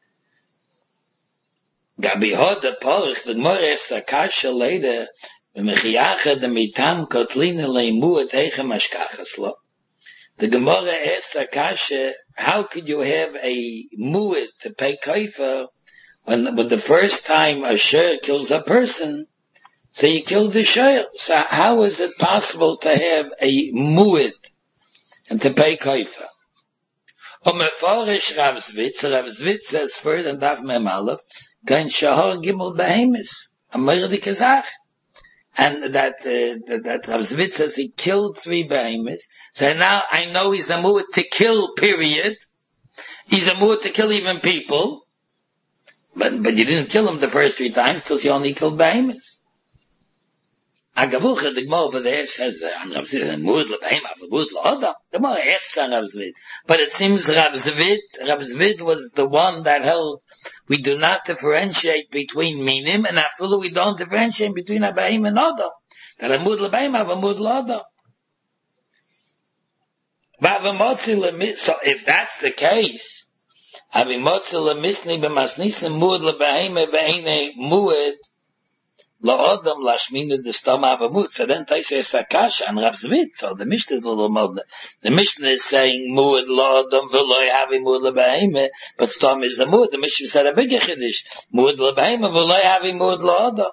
Speaker 1: Gabi hod the porch, the Gemara asked a kasha later, v'mechiacha the mitam kotlina leimuat heichem ashkachas lo. The Gemara asked a kasha, how could you have a muat to pay kaifa when, when the first time a shir kills a person, so you kill the shir. So how is it possible to have a muat and to pay kaifa? Umeforish Rav Zvid, so Rav Zvid says further in Daf Mem Aleph, Kein Shahar Gimel Behemis, a murder Kazach. And that, uh, that, that Rav Zvid says he killed three Behemis. So now I know he's a muad to kill, period. He's a muad to kill even people. But, but you didn't kill him the first three times because you only killed Behemis. Agavucha, the Gemara over there says, "An Rav Zvid, Mud leBehema, Mud leAdam." The Gemara asks on Rav Zvid, but it seems Rav Zvid, Rav Zvid was the one that held we do not differentiate between minim, and after we don't differentiate between a behema and Adam. That a Mud leBehema, a Mud leAdam. So if that's the case, Avimotzi lemisni b'masnisni Mud leBehema ve'ene Mud La'odam lashmina the stomach of a mood. So then they say Sakash and Rav Zvid. So the Mishnah is a little more. The Mishnah is saying Muad la'odam v'loy havi muad l'beheme, but stom is a mood. The Mishnah said a bigger chiddush. Muad l'beheme v'loy havi muad la'odam.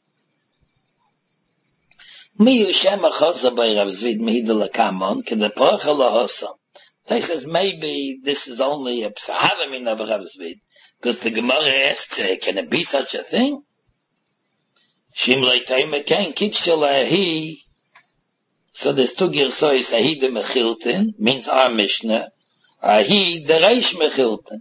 Speaker 1: Mi Yushem achosa by Rav Zvid mihida l'kamon k'de pocha la'osam. They says maybe this is only a psahavimin of Rav Zvid, because the Gemara asks, can it be such a thing? Shimlei Taima Kain Kikshala. So there's two girsois, Ahi de Mechilton, means our Mishnah, Ahi de Reish Mechilton.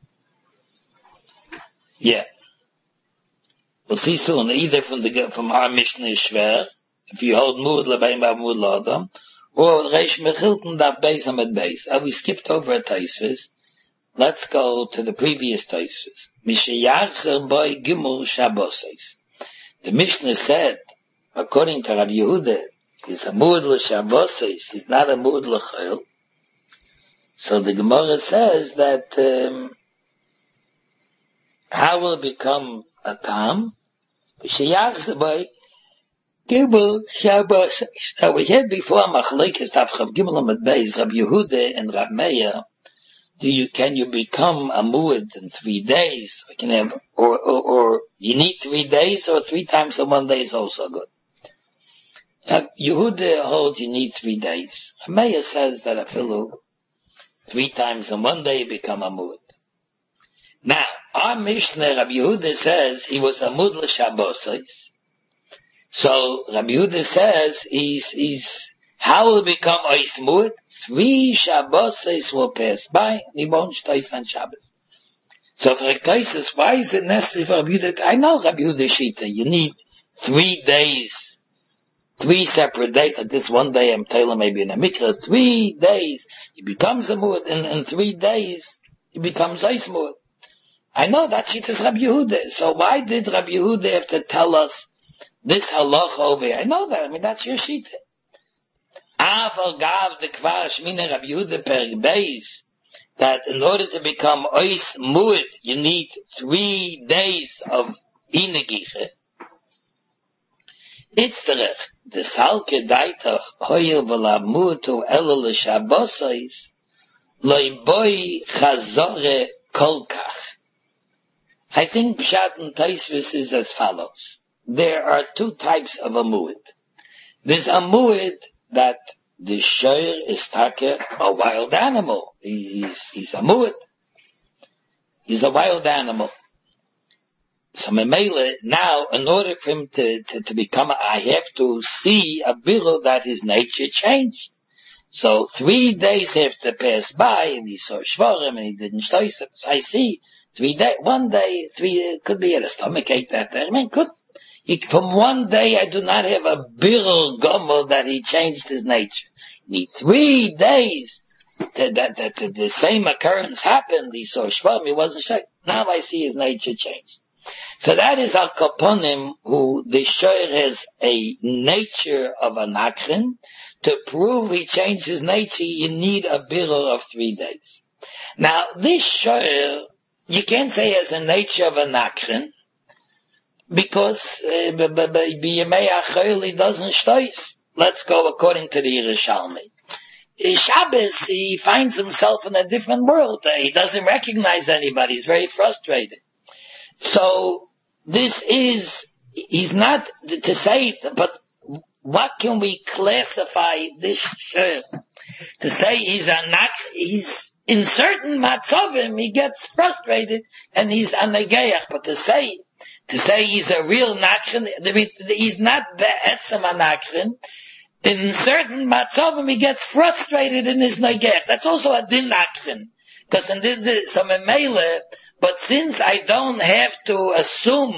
Speaker 1: Yeah. We'll see soon, either from the, from our Mishnah is schwer, if you hold Mud Lebeim Mud Ladam, or Reish Mechilton Daf Beis Amid Beis. And we skipped over a Taisvis. Let's go to the previous Taisvis. Mishayachzer Boy Gimel Shabbosais. The Mishnah said, according to Rabbi Yehuda, he's a Mud l'Shabbosis, he's not a Mud l'Chol. So the Gemara says that, um, how will it become a Tam? B'sheyachzabay, Gimel Shabbosis. Now we had before Machlekes Tavchav Gimel Amid Beis, Rabbi Yehuda and Rabbi Meir, do you, can you become a muad in three days? Can have, or, or, or you need three days, or three times in one day is also good. Uh, Yehuda holds you need three days. Meir says that a fellow, three times in one day you become a muad. Now, our Mishnah, Rabbi Yehuda says he was a muad l'Shabbosis. So, Rabbi Yehuda says he's, he's, how will it become ois muad? Three Shabbos will pass by, and he won't stay on Shabbos. So for a case, why is it necessary for Rabbi Yehuda? I know Rabbi Yehuda Shita, you need three days, three separate days, like this one day I'm telling maybe in a mikra, three days, he becomes a muad, and in three days, he becomes ois muad. I know that Shita is Rabbi Yehuda, so why did Rabbi Yehuda have to tell us this halacha over here? I know that, I mean, that's your Shita. Aval gav the kvar shmina Rabbi Yehuda per beis, that in order to become ois muad, you need three days of inegiche. It's the the salke daitach hoyel v'lamud to elul l'shabosais loiboy chazore kolkach. I think Pshat and Taisvis is as follows. There are two types of a muad. There's a muad that the shoyer is take a wild animal. He's, he's a muad. He's a wild animal. So Memele, now, in order for him to, to, to become, a, I have to see a birul that his nature changed. So three days have to pass by, and he saw shvarim, and he didn't show himself. So I see, three day, one day, three, could be a stomach ache that day. I mean, could, He, from one day I do not have a birul gomel that he changed his nature. Need three days that, that, that, that the same occurrence happened. He saw shvam, he wasn't sure. Now I see his nature changed. So that is al kaponim, who the shoyer has a nature of a nakrin. To prove he changed his nature, you need a birul of three days. Now this shoyer, you can't say has a nature of a nakrin, because b'yemei achol he doesn't shtois. Let's go according to the Yerushalmi. Shabbos, he finds himself in a different world. He doesn't recognize anybody. He's very frustrated. So this is, he's not to say it, but what can we classify this shir? To say he's a nak, he's in certain matzavim, he gets frustrated and he's a negayach, but to say To say he's a real nakrin, he's not be'etzem a nakrin. In certain matzavim, he gets frustrated in his negech. That's also a din nakrin. Because in the, so memele, but since I don't have to assume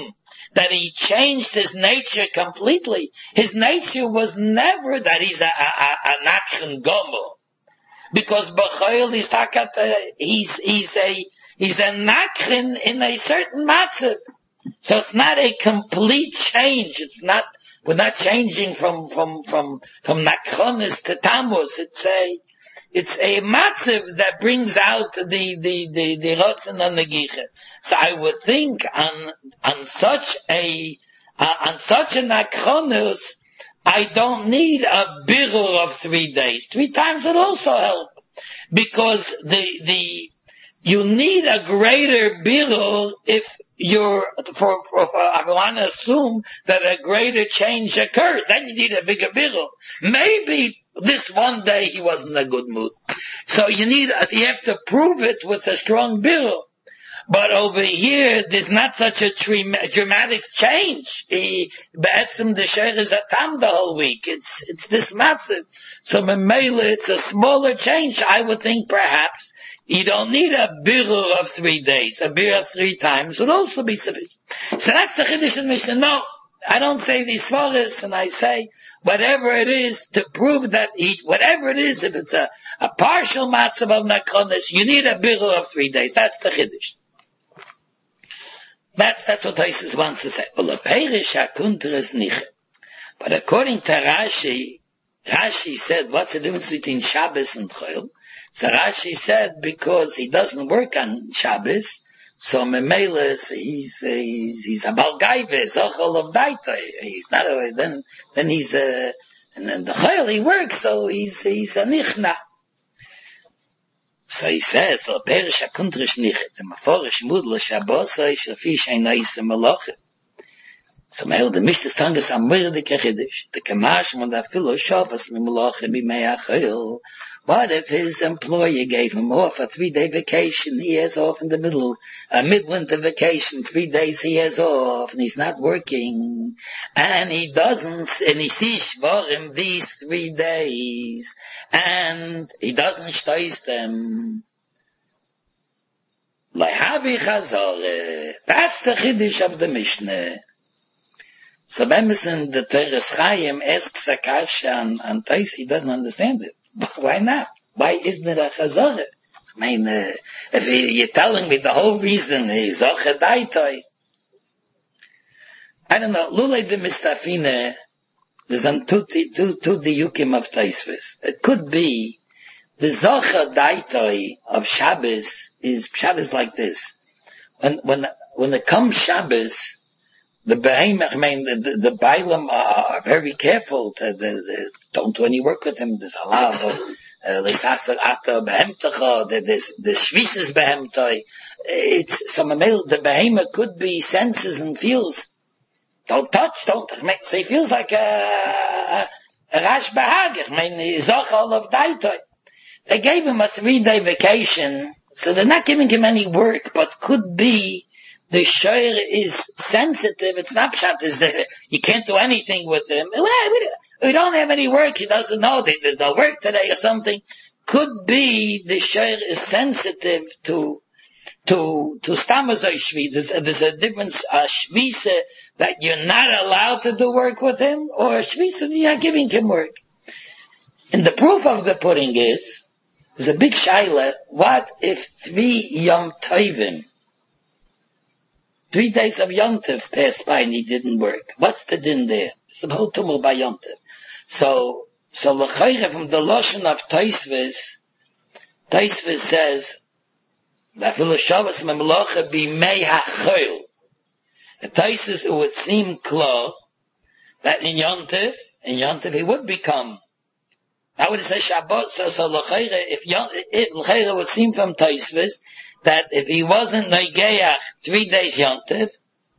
Speaker 1: that he changed his nature completely. His nature was never that he's a, a, a, a nakchen gomo. Because B'choil is takat, uh, he's, he's a, he's a nakchen in a certain matzav. So it's not a complete change. It's not, we're not changing from, from, from, from nakchonis to tammuz. It's a, it's a matzav that brings out the, the, the, the rotzen and the giche. So I would think on, on such a, uh, on such a nakchonis, I don't need a birur of three days. Three times would also help. Because the, the, you need a greater birur if you're, for, for, for, I want to assume that a greater change occurred. Then you need a bigger birur. Maybe this one day he wasn't in a good mood. So you need, you have to prove it with a strong birur. But over here, there's not such a dramatic change. He, Be'etzim the Sheikh is a tam the whole week. It's, it's this massive. So Memela, it's a smaller change. I would think perhaps you don't need a birur of three days. A birur of three times would also be sufficient. So that's the Chiddush in Mishnah. No, I don't say these svaris, and I say whatever it is to prove that he, whatever it is, if it's a, a partial matzav of nakronis, you need a birur of three days. That's the Chiddush. That's, that's what Tosfos wants to say. But according to Rashi, Rashi said, what's the difference between Shabbos and Chol? So Rashi said, because he doesn't work on Shabbos, so Memela, he's, he's, he's a Balgaive, Zochol of Daito. He's not a, then, then he's a, and then the Chol he works, so he's, he's a Nichna. So he says, so perish hakuntrish nichet, the maforish mudla shabosa ish lafish einais malachet. So meil the Mishnah Tangas amir de kechidish, the kamash mon da filo shavas mimalache bimei achil. What if his employer gave him off a three-day vacation? He has off in the middle, a midwinter vacation, three days he has off, and he's not working. And he doesn't, and he sees Shvarim these three days, and he doesn't shtois them. Lehavi chazore. That's the chiddush of the Mishnah. So Bemerson, the Teres Chaim asks a kasha on, on Tais, he doesn't understand it. Why not? Why isn't it a chazorah? I mean, uh, if you're telling me the whole reason is zoche daitoi. I don't know. Lulei de mistafine, there's an two, two, two diyukim of Tosfos. It could be the zoche daitoi of Shabbos is Shabbos like this. When, when, when it comes Shabbos, the Behemoth, I mean, the, the, the Bailam are very careful to, the, the, don't do any work with him. There's a lot of, Lisasar Ata Behemtacha, there's, the Shvises Behemtoi. It's, some the Behemoth could be senses and feels. Don't touch, don't, so he feels like a, a, a Rash Bahag. I mean, Zochal of Daitoi. They gave him a three day vacation, so they're not giving him any work, but could be the shayr is sensitive. It's not pshat. Is uh, you can't do anything with him. We, we, we don't have any work. He doesn't know that there's no work today or something. Could be the shayr is sensitive to to to stamazoi shvi. There's, there's a difference. A shvisa that you're not allowed to do work with him, or a shvisa that you're not giving him work. And the proof of the pudding is there's a big shaila. What if three Yom Tovim, Three days of Yom Tov passed by and he didn't work? What's the din there? It's the whole tumor by Yom Tov. So, so l'chayre from the Lashon of Tosfos, Tosfos says, "V'afilu Shabbos memelacha b'mei hachol." The Tosfos, it would seem clear that in Yom Tov, in Yom Tov he would become. I would say Shabbat. So, so l'chayre, if Yom, it l'chayre would seem from Tosfos that if he wasn't Negeach three days Yom Tov,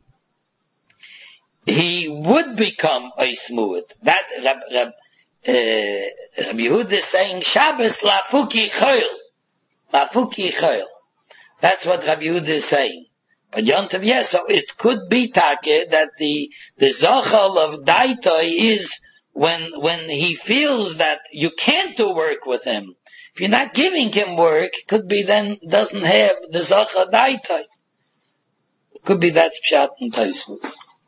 Speaker 1: he would become Oismuad. That Rab, Rab, uh, Rabbi Yehuda is saying Shabbos lafuki choil. Lafuki choil. That's what Rabbi Yehuda is saying. But Yom Tov, yes, so it could be Take that the, the Zochal of Daitoi is when, when he feels that you can't do work with him. If you're not giving him work, could be then doesn't have the Zochal Daitoi. Could be that's Pshat and Tosfos.